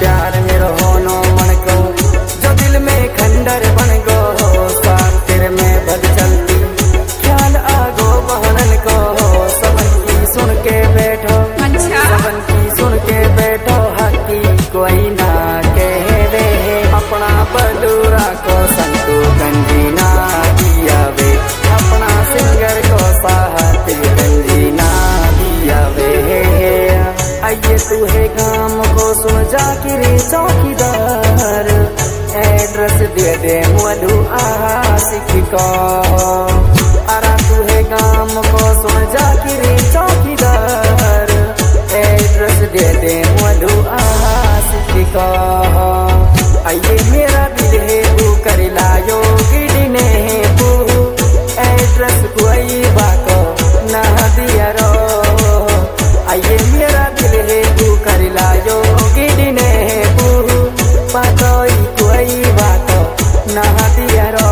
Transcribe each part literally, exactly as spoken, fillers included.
प्यार मेरो होनो मन को जो दिल में खंडर बन गो साथ तेरे में बद चलती ख्याल आगो बहनन को सबन की सुन के बैठो सबन की सुन के बैठो हकी कोई ना कहवे अपना बलूरा को संतू गंजी ना दिया वे अपना सिंगर को साहत गंजी ना दिया वे आइए तू है काम को सुन जाकिर चौकीदार एड्रेस दे दे मधु आशिक को अरा तू है काम को सुन जाकिर चौकीदार एड्रेस दे दे मधु आशिक को आइए मेरा दिल है तू कर लायो गिरने तू एड्रेस कोई बाको ना दिया रो आइए मेरा दिल है तू कर लायो गिरने तू पातोई कोई बाको ना दिया रो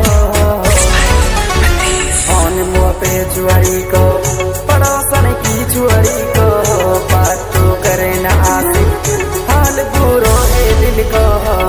ऑन मुँह पे जुआरी को पड़ोसन की जुआरी को बात तो करे ना आसी हाल बुरो है दिल को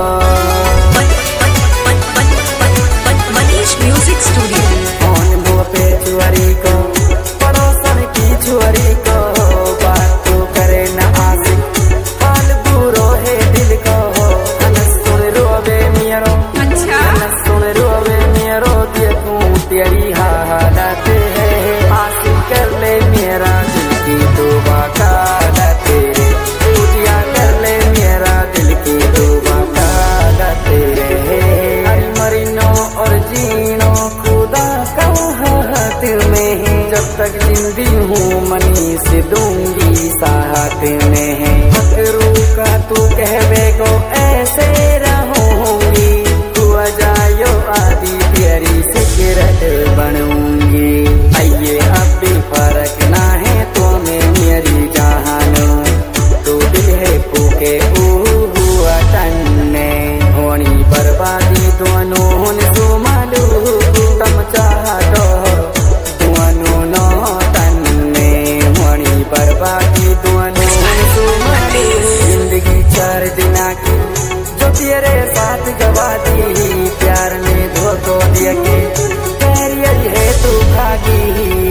मनीष म्यूजिक स्टूडियो ऑन मुँह पे जुआरी को पड़ोसन की जुआरी को बात तो करे ना आसी हाल बुरो है दिल को हनस सुन रोवे मेरो हनस सुन रोवे मेरो देखूं तेरी हालत है आसी कर ले मेरा दिल की दुआ का तेरे पूजिया कर ले मेरा दिल की दुआ का तेरे हरी मरीनो और जीनो खुदा का हाथ में है जब तक जिंदी हूँ मनी से दूंगी साथ में है मकरू का तू कहवे को ऐसे रहूंगी तू जायो आदि तेरी सिकरत बनूंगी आइए अब भी फर्क ना है तो में मेरी जहानो तू दिल है फूके हुआ तन्ने होनी बर्बादी दोनों ने तू मालू तम चाहतो दोनों नो तन्ने होनी बर्बादी दोनों ने तू मालू जिंदगी चार दिना की जो तेरे साथ गवा दी प्यार में धोखो दिया के कैरियर है तू भागी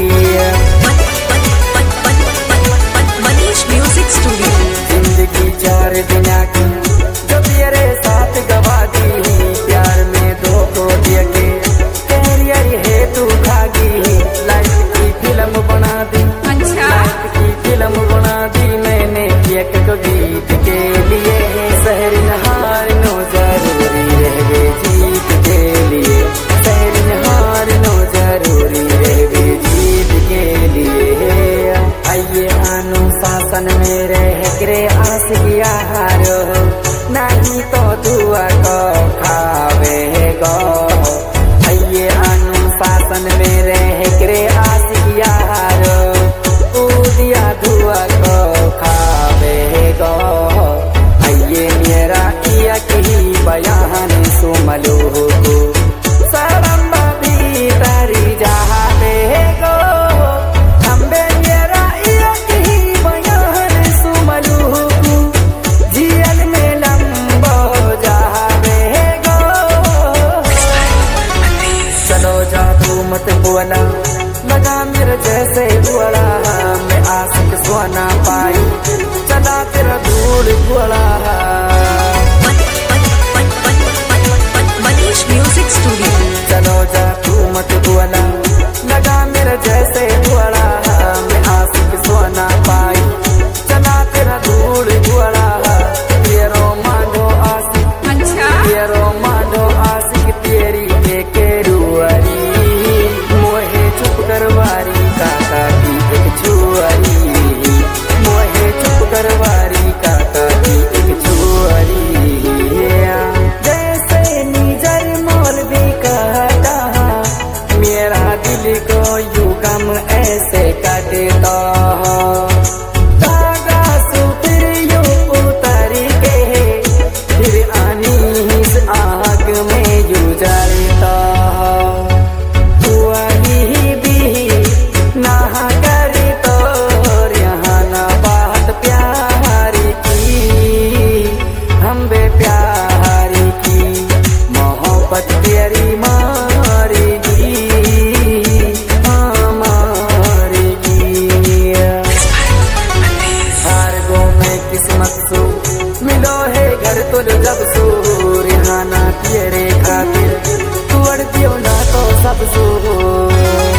मनीष म्यूजिक स्टूडियो जिंदगी चार दिना की जो तेरे साथ गवा दी प्यार में धोखो दिया के कैरियर है तू भागी लाइफ की फिल्म बना दी लाइफ की फिल्म बना दी मैंने एक गीत के लिए शहर नहार नो जरूरी रहे जीत के लिए शहर नहार नो जरूरी रहे जीत के लिए आइए अनुशासन में रह करे आस किया हारो नहीं तो दुआ को खावे गो आइए अनुशासन में रह करे आस किया हारो दिया दुआ को खावे गो आइए मेरा किया की बयान सुमलो को सरम भी तारी जाते गो हम्बे मेरा किया की बयान सुमलो को जियल में लंबो जावे गो चलो जादू मत बोला लगा मेरे जैसे बोला मैं आशिक सोना पाई चला तेरा धूल बोला मनीष म्यूजिक स्टूडियो चलो जा तू मत बोला लगा मेरे जैसे बोला मैं आशिक सोना पाई चला तेरा धूल बोला तेरो मानो आशिक तेरो मानो आशिक तेरी एक रुआरी मोहे चुप करवारी काका की एक छुआरी मोहे चुप करवारी काका की एक छुआरी जैसे निजर मौलवी कहता मेरा दिल को यू गम मिलो है घर तुल जब सूर यहाँ ना तेरे खातिर तू अड़तियो ना तो सब सूर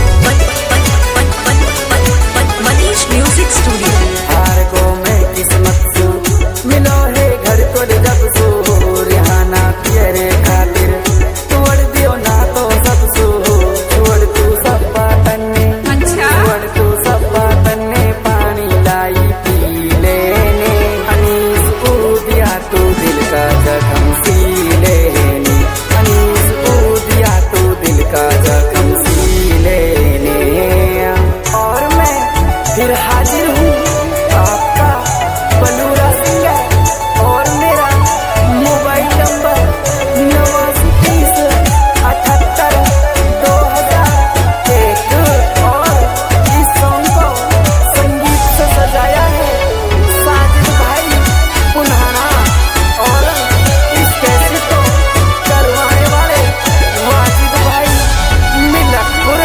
मनीष म्यूजिक स्टूडियो हार को मैं किस्मत सू मिलो है घर तुल जब सूर यहाँ ना तेरे खातिर तू अड़तियो ना तो सब सूर छोड़ तू सब बातने छोड़ तू सब बातने पानी लाई पी लेने अनीस को दिया तू दिल का जख्म सी लेने अनीस को दिया तू दिल का जख्म सी लेने और मैं फिर हाजिर हूँ आपका बलूरा सिंगर और मेरा मोबाइल नंबर नवासी तीस अठहत्तर दो हजार एक और इस सॉन्ग को संगीत से सजाया है साजिद भाई पुनहाना और इस कैसेट को करवाने वाले वाजिद भाई मिलकपुर।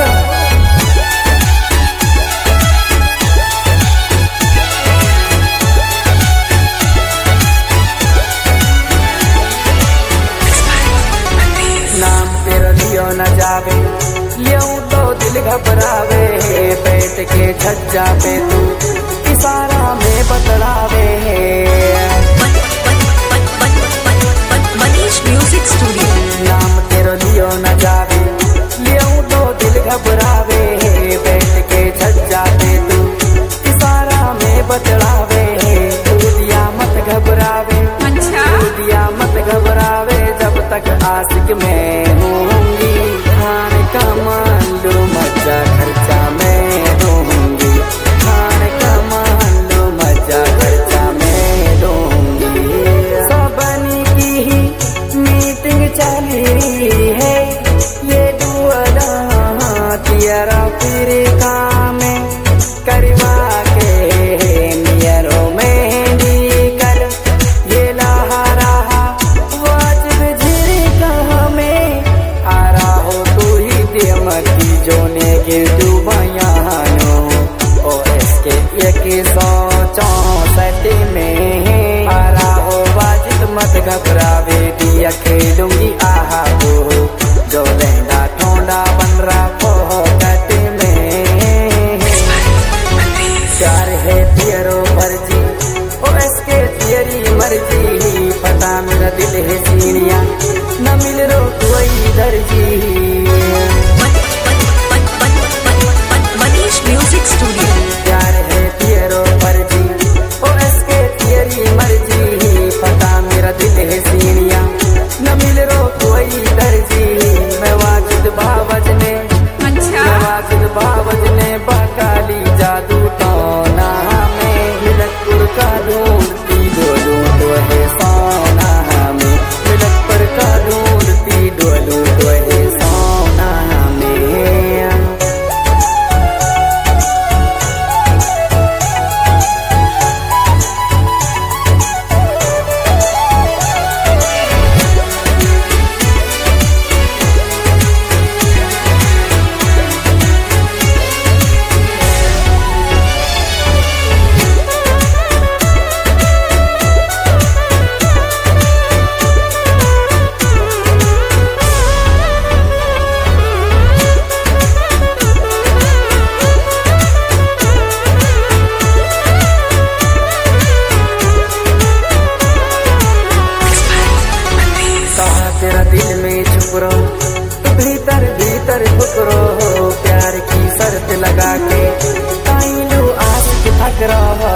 नाम तेरा लियो न जावे यूं तो दिल घबरावे बैठ के छज्जा पे तू इशारा में बतलावे मनीष म्यूजिक स्टूडियो नाम तेरा लियो न जावे यूं तो दिल घबरावे बैठ के छज्जा पे तू इशारा में बतलावे तू दिया मत घबरावे तू दिया मत घबरावे जब तक आशिक मैं हूँगी खाने का मान लो मजा खर्चा मैं दूंगी खाने का मान लो मजा खर्चा मैं दूंगी सबनी की ही मीटिंग चली है ये दुआरा तेरा फिर काम करवा के नियरो मेहंदी कर ये लहरा वाजिब झिरी कहाँ में आ रहा हो तू ही देमती जोने के डूबायानो ओ इसके एक सौ चौसठ में आ रहा हो वाजिब मत घबरावे दिया खेलूंगी आहा हो जो लहंगा ठोंडा बन रहा फोकट में प्यार है तेरो फर्जी ओ इसके तेरी मर्जी पता मेरा दिल है सीनिया न मिल रो कोई दर्जी मनीष म्यूजिक स्टूडियो प्यार है तेरो फर्जी ओ इसके तेरी मर्जी पता मेरा दिल है सीनिया न मिल रो कोई दर्जी मैं वाजिद भावज ने मैं वाजिद भावज ने बकाली जादू टोना में मिलकपुर का ढूंढती डोलू तो है सोना में मिलकपुर का ढूंढती डोलू तो है सोना में। कहा तेरा दिल में छुप रहो तो भीतर भीतर फुकरो प्यार की शर्त लगा के ताइलू आशिक थक रहा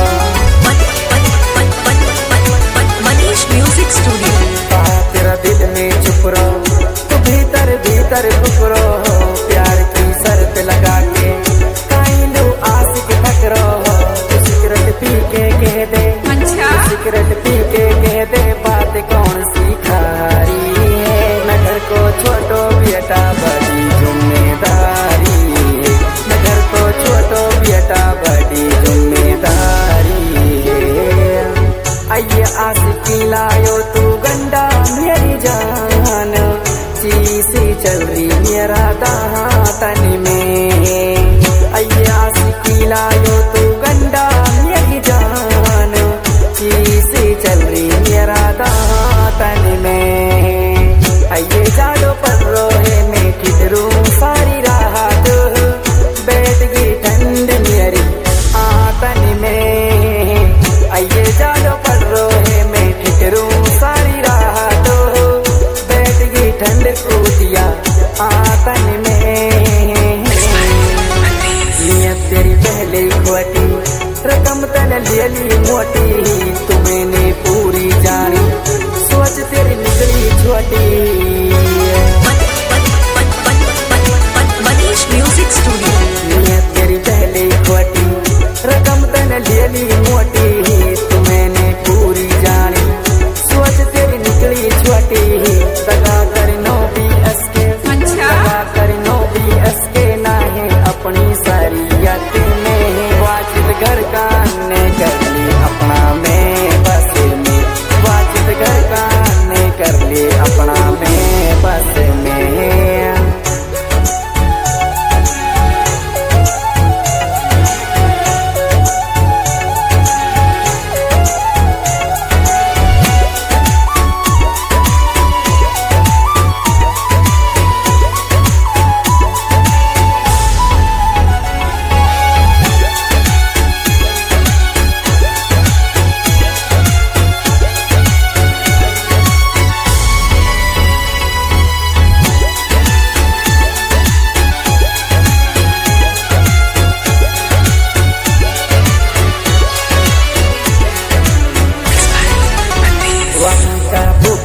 मनीष म्यूजिक स्टूडियो कहा तेरा दिल में छुप रहो तो भीतर भीतर फुकरो प्यार की शर्त लगा के ताइलू आशिक थक रहा सिगरेट पी के कह दे सिगरेट पी के कह दे बात कौन सी खारी है नगर को छोटो बेटा बड़ी जिम्मेदारी है नगर को छोटो बेटा बड़ी जिम्मेदारी है आइए आशिकी लायो तू गंडा मेरी जान शीशी चल रही मेरा दातन में आइए आशिकी लायो तू गंडा मेरी जान शीशी चल रही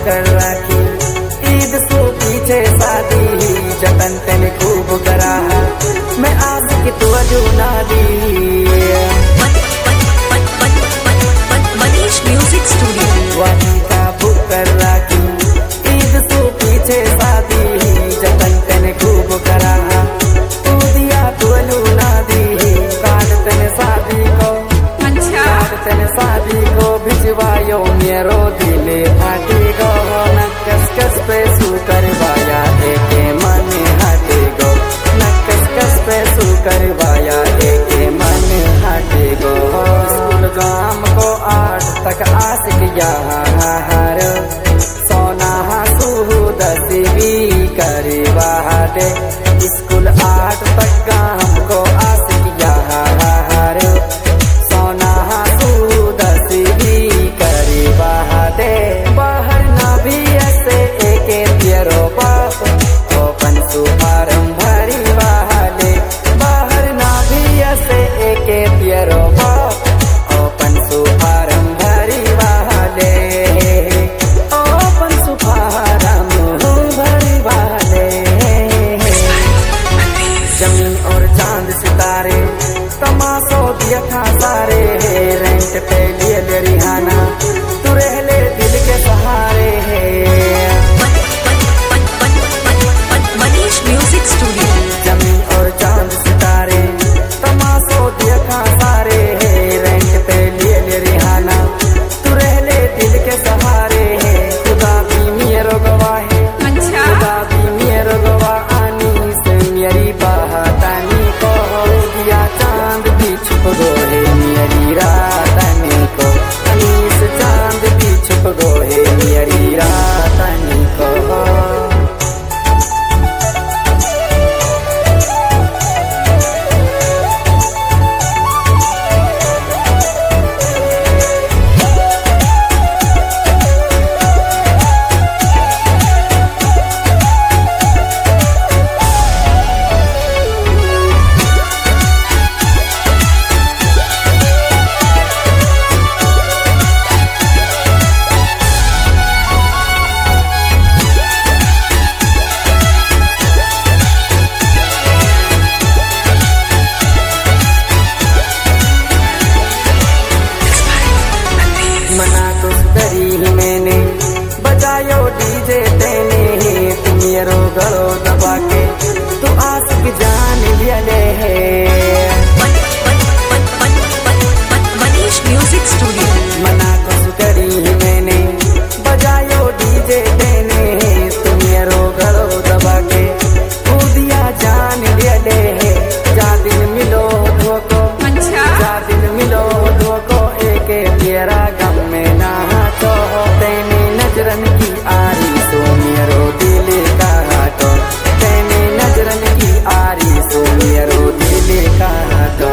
कर राखी ईद सो पीछे शादी जतन तेने खूब करा मैं आशिक तू अजूना दी मनीष म्यूजिक स्टूडियो वादी का बुक कर राखी ईद सो पीछे शादी जतन तेने खूब करा तू दिया तू अजूना दी कार्ड तेने शादी को कार्ड तेने शादी को भिजवायो मेरो दिले फाटी गो न कस कस पे सू करवाया एक मन हटे गो न कस कस पे सू करवाया एक मन हटे गो स्कूल गाम को आठ तक आशिक यार सोना हसू दसवीं करवा दे स्कूल आठ तक गाम को आशिक यार सोना हसू दसवीं करवा दे बाहर ना भी ऐसे एक पियरो बाप ओपन सुपारम भरी वाले बाहर ना भी ऐसे एक पियरो बाप ओपन सुपारम भरी वाले ओपन सुपारम भरी वाले जमीन और चांद सितारे तमाशो दिया था सारे रेंट पे लिए ले रिहाना तू रह ले दिल के सहारे मनीष म्यूजिक स्टूडियो जमीन और चांद सितारे तमाशो दिया था सारे रेंट पे लिए ले रिहाना तू रह ले दिल के सहारे खुदा भी मेरो गवाहे खुदा भी मेरो गवाह आनी से मेरी बहतानी को दिया चांद भी छुप गोहे मेरी रातानी को अनीस चांद भी छुप गोहे मेरी रातानी को मना कुछ करी ही मैंने बजायो डीजे तेने तुम मेरो गलो दबा के तू आशिक जान लिया ले मनीष म्यूजिक स्टूडियो मना कुछ करी ही मैंने बजायो डीजे तेने तुम मेरो गलो दबा के तू दिया जान लिया ले जा दिन मिलो धोको जा दिन मिलो धोको एक तेरा गम में ना तो तेने नजरन की आरी सो मेरो दिल का हाथो तेने नजरन की आरी सो मेरो दिल का हाथो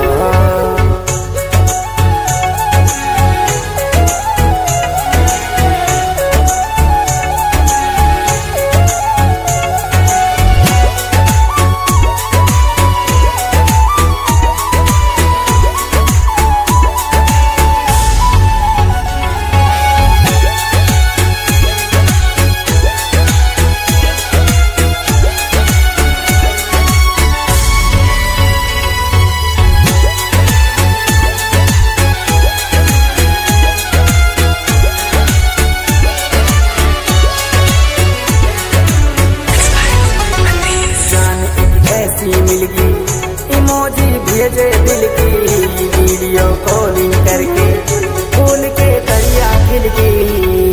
इमोजी भेजे दिल की वीडियो कॉलिंग करके फूल के दरिया खिल गई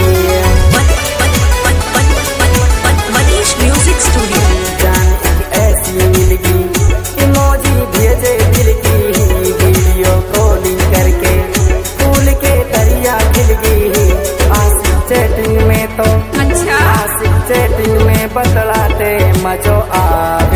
मनीष म्यूजिक स्टूडियो जान एक ऐसी मिल गई इमोजी भेजे दिल की वीडियो कॉलिंग करके फूल के दरिया खिल गई आशिक चैटिंग में तो आशिक चैटिंग में बतलाते मजो आ